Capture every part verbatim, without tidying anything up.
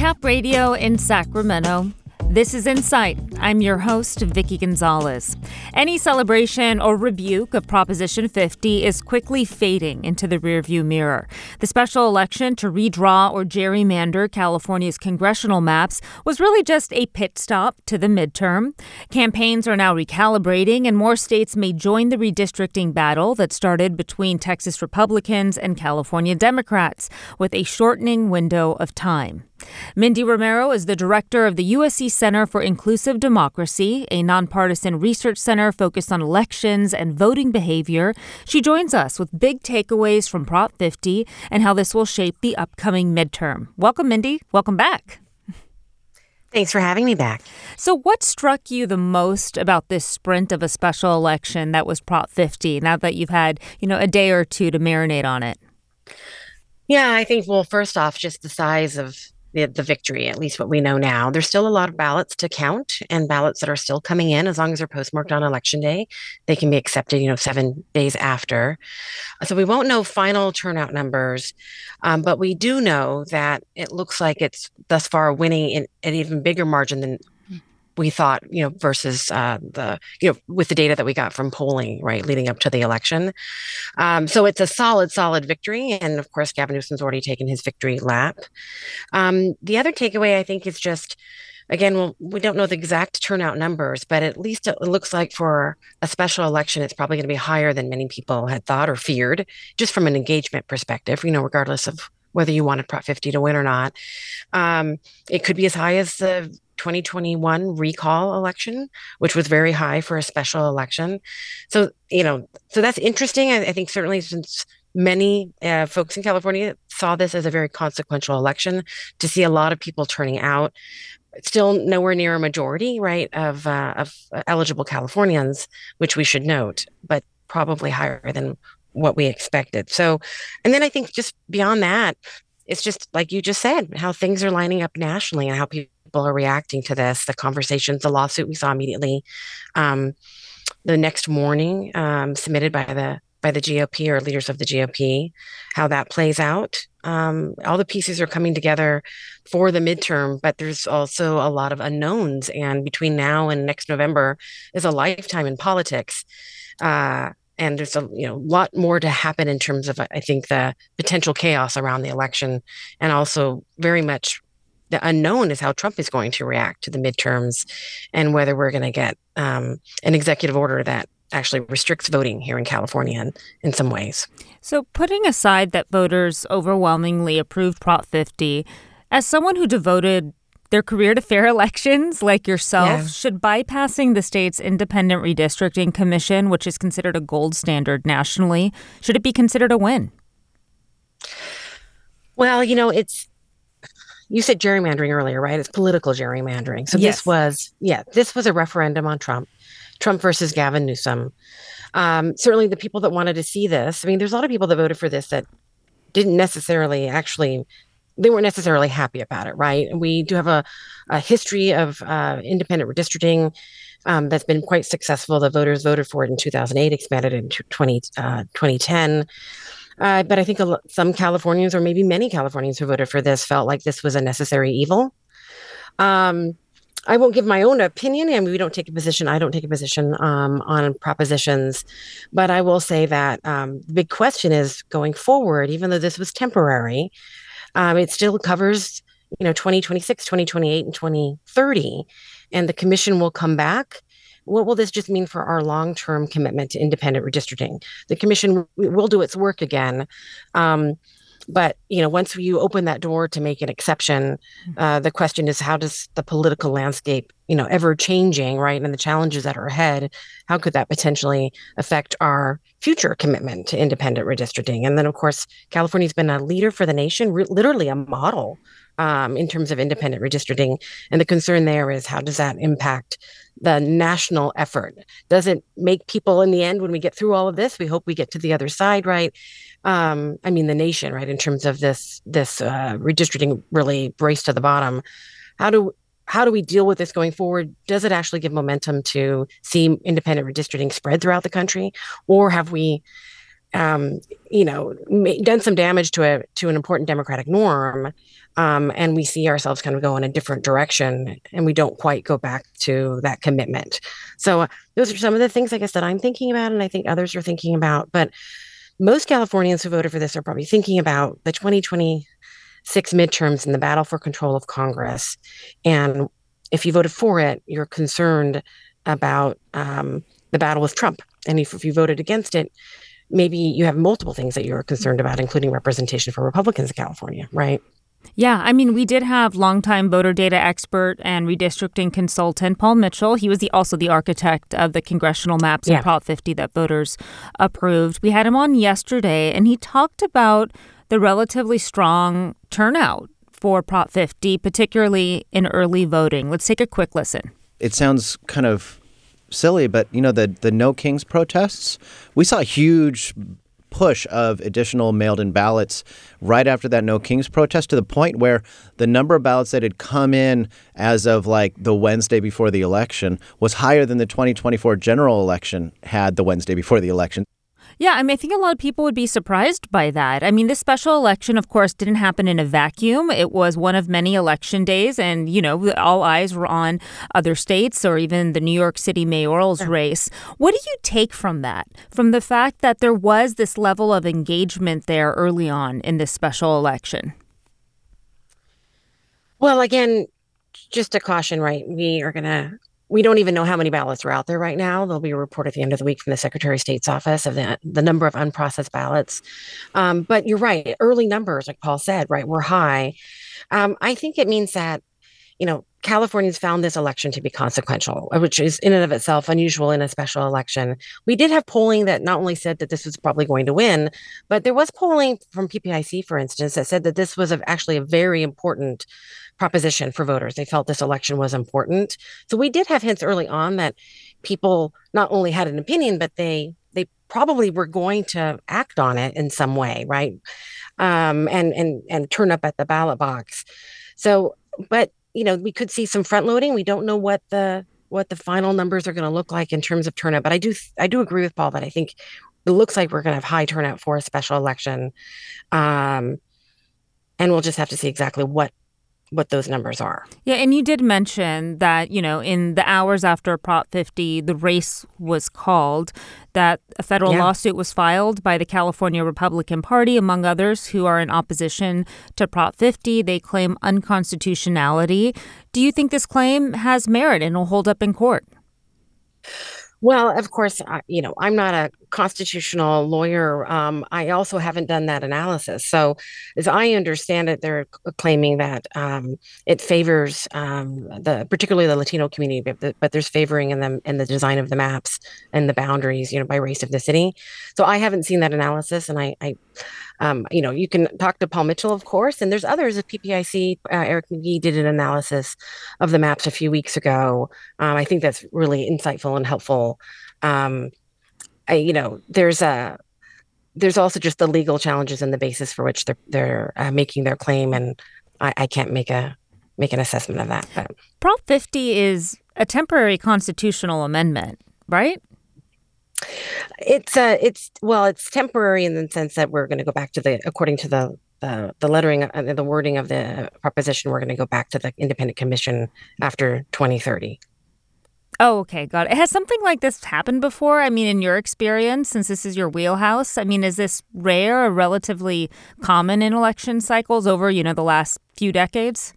Cap Radio in Sacramento. This is Insight. I'm your host, Vicky Gonzalez. Any celebration or rebuke of Proposition fifty is quickly fading into the rearview mirror. The special election to redraw or gerrymander California's congressional maps was really just a pit stop to the midterm. Campaigns are now recalibrating, and more states may join the redistricting battle that started between Texas Republicans and California Democrats, with a shortening window of time. Mindy Romero is the director of the U S C Center for Inclusive Democracy, a nonpartisan research center focused on elections and voting behavior. She joins us with big takeaways from Prop fifty and how this will shape the upcoming midterm. Welcome, Mindy. Welcome back. Thanks for having me back. So what struck you the most about this sprint of a special election that was Prop fifty, now that you've had, you know, a day or two to marinate on it? Yeah, I think, well, first off, just the size of the, the victory, at least what we know now. There's still a lot of ballots to count, and ballots that are still coming in. As long as they're postmarked on election day, they can be accepted, you know, seven days after. So we won't know final turnout numbers, um, but we do know that it looks like it's thus far winning in an even bigger margin than we thought, you know, versus uh, the, you know, with the data that we got from polling, right, leading up to the election. Um, so it's a solid, solid victory. And of course, Gavin Newsom's already taken his victory lap. Um, the other takeaway, I think, is just, again, well, we don't know the exact turnout numbers, but at least it looks like for a special election, it's probably going to be higher than many people had thought or feared, just from an engagement perspective, you know, regardless of whether you wanted Prop fifty to win or not. Um, it could be as high as the twenty twenty-one recall election, which was very high for a special election. So, you know, so that's interesting. I, I think certainly since many uh, folks in California saw this as a very consequential election, to see a lot of people turning out, still nowhere near a majority, right, of, uh, of eligible Californians, which we should note, but probably higher than what we expected. So, and then I think just beyond that, it's just like you just said, how things are lining up nationally and how people are reacting to this, the conversations, the lawsuit we saw immediately um, the next morning um, submitted by the by the G O P or leaders of the G O P, how that plays out. Um, all the pieces are coming together for the midterm, but there's also a lot of unknowns. And between now and next November is a lifetime in politics. Uh, And there's a you know lot more to happen in terms of, I think, the potential chaos around the election, and also very much the unknown is how Trump is going to react to the midterms, and whether we're going to get um, an executive order that actually restricts voting here in California in, in some ways. So putting aside that voters overwhelmingly approved Prop fifty, as someone who devoted their career to fair elections like yourself, yeah. should bypassing the state's independent redistricting commission, which is considered a gold standard nationally, should it be considered a win? Well, you know, it's, you said gerrymandering earlier, right? It's political gerrymandering. So yes. this was, yeah, this was a referendum on Trump, Trump versus Gavin Newsom. Um, certainly the people that wanted to see this, I mean, there's a lot of people that voted for this that didn't necessarily actually they weren't necessarily happy about it, right? And we do have a, a history of uh, independent redistricting um, that's been quite successful. The voters voted for it in two thousand eight, expanded in twenty, uh, twenty ten. Uh, but I think a lo- some Californians, or maybe many Californians who voted for this, felt like this was a necessary evil. Um, I won't give my own opinion, and we don't take a position. I don't take a position um, on propositions, but I will say that um, the big question is going forward, even though this was temporary, Um, it still covers, you know, twenty twenty-six, twenty twenty-eight, and twenty thirty, and the commission will come back. What will this just mean for our long-term commitment to independent redistricting? The commission will do its work again. Um, but, you know, once you open that door to make an exception, uh, the question is, how does the political landscape, you know, ever changing, right, and the challenges that are ahead, how could that potentially affect our future commitment to independent redistricting? And then, of course, California's been a leader for the nation, re- literally a model um, in terms of independent redistricting. And the concern there is, how does that impact the national effort? Does it make people in the end, when we get through all of this, we hope we get to the other side, right? Um, I mean, the nation, right, in terms of this this uh, redistricting really race to the bottom. How do how do we deal with this going forward? Does it actually give momentum to see independent redistricting spread throughout the country, or have we um, you know, done some damage to a to an important democratic norm, um, and we see ourselves kind of go in a different direction, and we don't quite go back to that commitment. So uh, those are some of the things, I guess, that I'm thinking about, and I think others are thinking about. But most Californians who voted for this are probably thinking about the twenty twenty-six midterms and the battle for control of Congress. And if you voted for it, you're concerned about um, the battle with Trump. And if, if you voted against it, maybe you have multiple things that you're concerned about, including representation for Republicans in California, right? Yeah, I mean, we did have longtime voter data expert and redistricting consultant Paul Mitchell. He was the, also the architect of the congressional maps in Yeah. Prop fifty that voters approved. We had him on yesterday, and he talked about the relatively strong turnout for Prop fifty, particularly in early voting. Let's take a quick listen. It sounds kind of silly, but, you know, the, the No Kings protests, we saw a huge push of additional mailed-in ballots right after that No Kings protest, to the point where the number of ballots that had come in as of like the Wednesday before the election was higher than the twenty twenty-four general election had the Wednesday before the election. Yeah, I mean, I think a lot of people would be surprised by that. I mean, this special election, of course, didn't happen in a vacuum. It was one of many election days, and, you know, all eyes were on other states or even the New York City mayoral's race. What do you take from that, from the fact that there was this level of engagement there early on in this special election? Well, again, just a caution, right? We are going to, we don't even know how many ballots are out there right now. There'll be a report at the end of the week from the Secretary of State's office of the, the number of unprocessed ballots. Um, but you're right. Early numbers, like Paul said, right, were high. Um, I think it means that, you know, Californians found this election to be consequential, which is in and of itself unusual in a special election. We did have polling that not only said that this was probably going to win, but there was polling from P P I C, for instance, that said that this was a, actually a very important proposition for voters. They felt this election was important. So we did have hints early on that people not only had an opinion, but they they probably were going to act on it in some way, right? Um, and and and turn up at the ballot box. So, but you know, we could see some front loading. We don't know what the what the final numbers are going to look like in terms of turnout. But I do I do agree with Paul that I think it looks like we're going to have high turnout for a special election, um, and we'll just have to see exactly what what those numbers are. Yeah, and you did mention that, you know, in the hours after Prop fifty, the race was called, that a federal Yeah. lawsuit was filed by the California Republican Party, among others, who are in opposition to Prop fifty. They claim unconstitutionality. Do you think this claim has merit and will hold up in court? Well, of course, uh, you know, I'm not a constitutional lawyer. Um, I also haven't done that analysis. So, as I understand it, they're c- claiming that um, it favors um, the, particularly the Latino community, but, the, but there's favoring in them in the design of the maps and the boundaries, you know, by race of the city. So, I haven't seen that analysis, and I, I um, you know, you can talk to Paul Mitchell, of course, and there's others at P P I C. Uh, Eric McGee did an analysis of the maps a few weeks ago. Um, I think that's really insightful and helpful. Um, I, you know, there's a there's also just the legal challenges and the basis for which they're they're uh, making their claim, and I, I can't make a make an assessment of that. But Prop fifty is a temporary constitutional amendment, right? it's uh it's well, it's temporary in the sense that we're going to go back to the according to the the, the lettering and the wording of the proposition, we're going to go back to the independent commission after twenty thirty. Oh, okay, got it. Has something like this happened before? I mean, in your experience, since this is your wheelhouse, I mean, is this rare or relatively common in election cycles over, you know, the last few decades?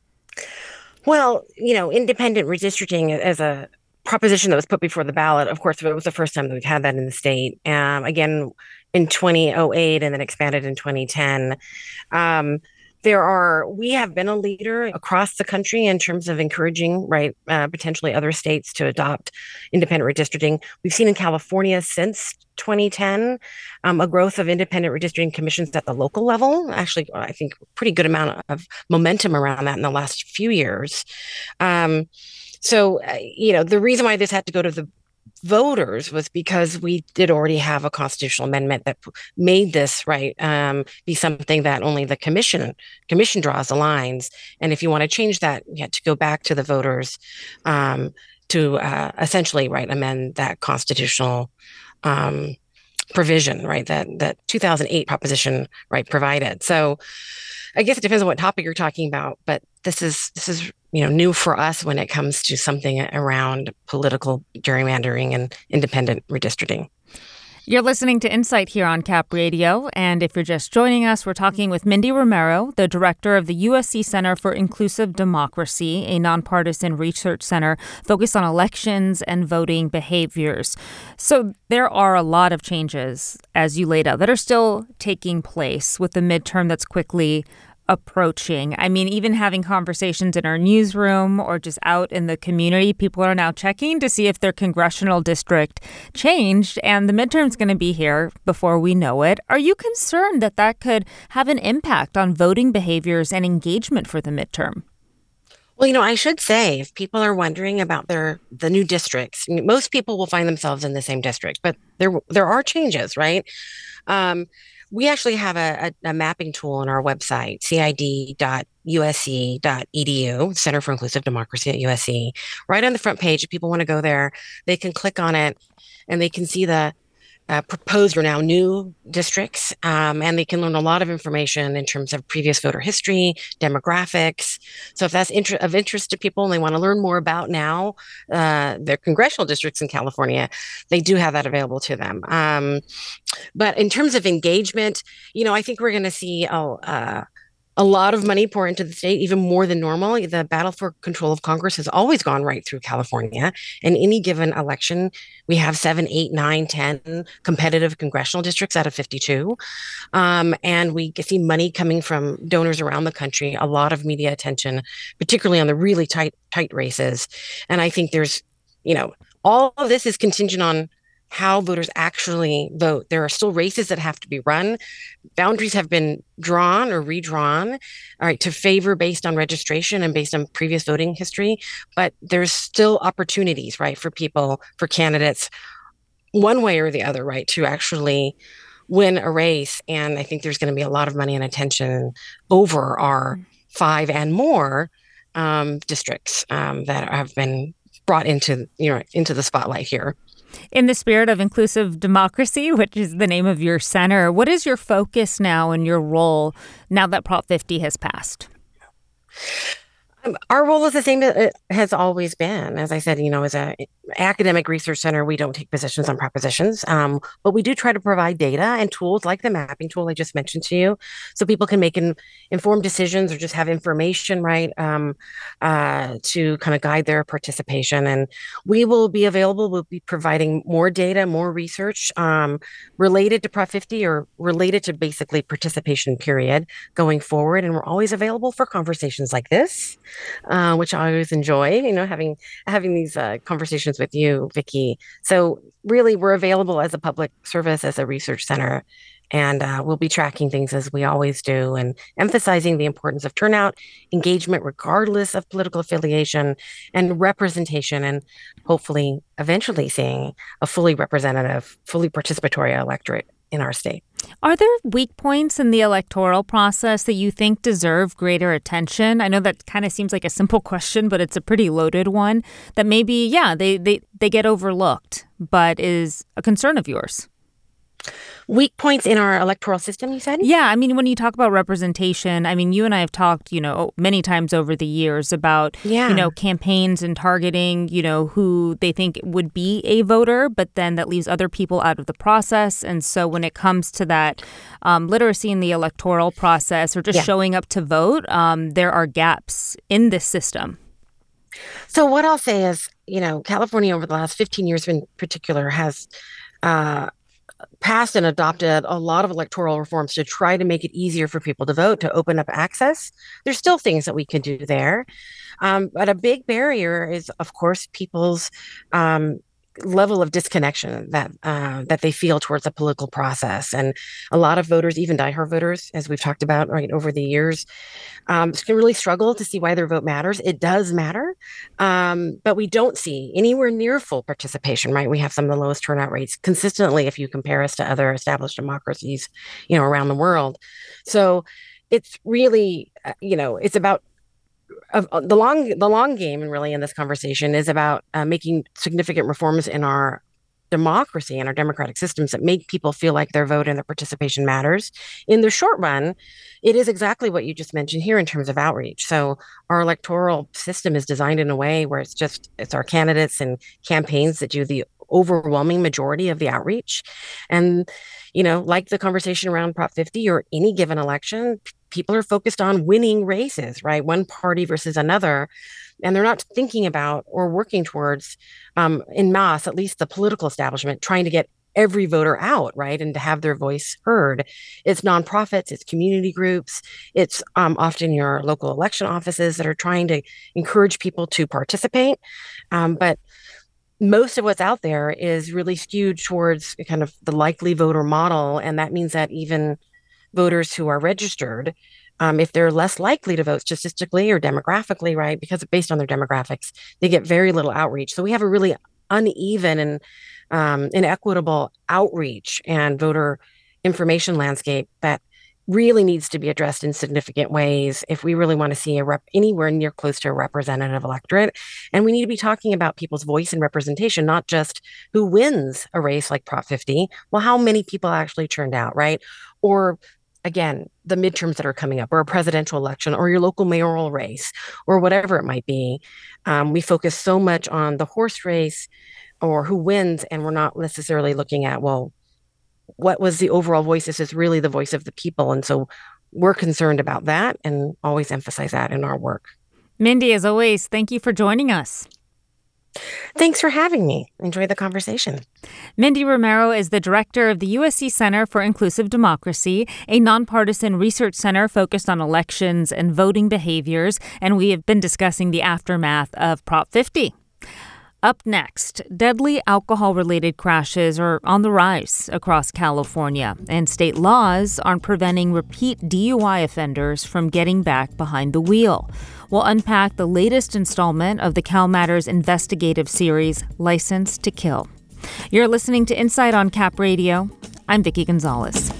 Well, you know, independent redistricting as a proposition that was put before the ballot, of course, it was the first time that we've had that in the state. Um, again, in two thousand eight and then expanded in twenty ten. Um, there are, we have been a leader across the country in terms of encouraging, right, uh, potentially other states to adopt independent redistricting. We've seen in California since twenty ten um, a growth of independent redistricting commissions at the local level. Actually, I think pretty good amount of momentum around that in the last few years. Um, so, uh, you know, the reason why this had to go to the voters was because we did already have a constitutional amendment that made this right um, be something that only the commission commission draws the lines. And if you want to change that, you had to go back to the voters um, to uh, essentially right amend that constitutional um, provision, right? That that two thousand eight proposition, right, provided. So I guess it depends on what topic you're talking about, but this is this is you know new for us when it comes to something around political gerrymandering and independent redistricting. You're listening to Insight here on Cap Radio, and if you're just joining us, we're talking with Mindy Romero, the director of the U S C Center for Inclusive Democracy, a nonpartisan research center focused on elections and voting behaviors. So there are a lot of changes, as you laid out, that are still taking place with the midterm that's quickly approaching. I mean, even having conversations in our newsroom or just out in the community, people are now checking to see if their congressional district changed, and the midterm's going to be here before we know it. Are you concerned that that could have an impact on voting behaviors and engagement for the midterm? Well, you know, I should say, if people are wondering about their the new districts, most people will find themselves in the same district, but there there are changes, right? Um, we actually have a, a, a mapping tool on our website, C I D dot U S C dot E D U, Center for Inclusive Democracy at U S C. Right on the front page, if people want to go there, they can click on it and they can see the uh, proposed or now new districts, um, and they can learn a lot of information in terms of previous voter history, demographics. So if that's inter- of interest to people and they want to learn more about now uh, their congressional districts in California, they do have that available to them. Um, but in terms of engagement, you know, I think we're going to see oh, uh, a lot of money pour into the state, even more than normal. The battle for control of Congress has always gone right through California. In any given election, we have seven, eight, nine, ten competitive congressional districts out of fifty-two. Um, and we see money coming from donors around the country, a lot of media attention, particularly on the really tight, tight races. And I think there's, you know, all of this is contingent on how voters actually vote. There are still races that have to be run. Boundaries have been drawn or redrawn, all right, to favor based on registration and based on previous voting history. But there's still opportunities, right, for people, for candidates, one way or the other, right, to actually win a race. And I think there's going to be a lot of money and attention over our five and more um, districts um, that have been brought into, you know, into the spotlight here. In the spirit of inclusive democracy, which is the name of your center, what is your focus now and your role now that Prop fifty has passed? Our role is the same that it has always been. As I said, you know, as an academic research center, we don't take positions on propositions, um, but we do try to provide data and tools like the mapping tool I just mentioned to you, so people can make in, informed decisions or just have information, right, um, uh, to kind of guide their participation. And we will be available. We'll be providing more data, more research um, related to Prop fifty or related to basically participation period going forward. And we're always available for conversations like this. Uh, which I always enjoy, you know, having having these uh, conversations with you, Vicki. So really, we're available as a public service, as a research center, and uh, we'll be tracking things as we always do, and emphasizing the importance of turnout, engagement, regardless of political affiliation, and representation, and hopefully, eventually, seeing a fully representative, fully participatory electorate in our state. Are there weak points in the electoral process that you think deserve greater attention? I know that kind of seems like a simple question, but it's a pretty loaded one that maybe, yeah, they, they, they get overlooked, but is a concern of yours. Weak points in our electoral system, you said? Yeah. I mean, when you talk about representation, I mean, you and I have talked, you know, many times over the years about, yeah. you know, campaigns and targeting, you know, who they think would be a voter, but then that leaves other people out of the process. And so when it comes to that um, literacy in the electoral process or just yeah. showing up to vote, um, there are gaps in this system. So what I'll say is, you know, California over the last fifteen years in particular has uh, passed and adopted a lot of electoral reforms to try to make it easier for people to vote, to open up access. There's still things that we can do there. Um, but a big barrier is, of course, people's um, level of disconnection that uh, that they feel towards the political process. And a lot of voters, even diehard voters, as we've talked about right over the years, um, can really struggle to see why their vote matters. It does matter, um, but we don't see anywhere near full participation, right? We have some of the lowest turnout rates consistently if you compare us to other established democracies, you know, around the world. So it's really, uh, you know, it's about Uh, the long the long game, and really in this conversation is about uh, making significant reforms in our democracy and our democratic systems that make people feel like their vote and their participation matters. In the short run, it is exactly what you just mentioned here in terms of outreach. So our electoral system is designed in a way where it's just, it's our candidates and campaigns that do the overwhelming majority of the outreach. And, you know, like the conversation around Prop fifty or any given election, people are focused on winning races, right? One party versus another. And they're not thinking about or working towards, um, in mass, at least the political establishment, trying to get every voter out, right? And to have their voice heard. It's nonprofits, it's community groups, it's um, often your local election offices that are trying to encourage people to participate. Um, but most of what's out there is really skewed towards kind of the likely voter model. And that means that even voters who are registered, um, if they're less likely to vote statistically or demographically, right, because based on their demographics, they get very little outreach. So we have a really uneven and um, inequitable outreach and voter information landscape that really needs to be addressed in significant ways if we really want to see a rep anywhere near close to a representative electorate. And we need to be talking about people's voice and representation, not just who wins a race like Prop fifty. Well, how many people actually turned out, right? Or again, the midterms that are coming up, or a presidential election, or your local mayoral race, or whatever it might be. Um, we focus so much on the horse race or who wins, and we're not necessarily looking at, well, what was the overall voice? This is really the voice of the people. And so we're concerned about that and always emphasize that in our work. Mindy, as always, thank you for joining us. Thanks for having me. Enjoy the conversation. Mindy Romero is the director of the U S C Center for Inclusive Democracy, a nonpartisan research center focused on elections and voting behaviors, and we have been discussing the aftermath of Prop fifty. Up next, deadly alcohol-related crashes are on the rise across California, and state laws aren't preventing repeat D U I offenders from getting back behind the wheel. We'll unpack the latest installment of the CalMatters investigative series, License to Kill. You're listening to Insight on Cap Radio. I'm Vicki Gonzalez.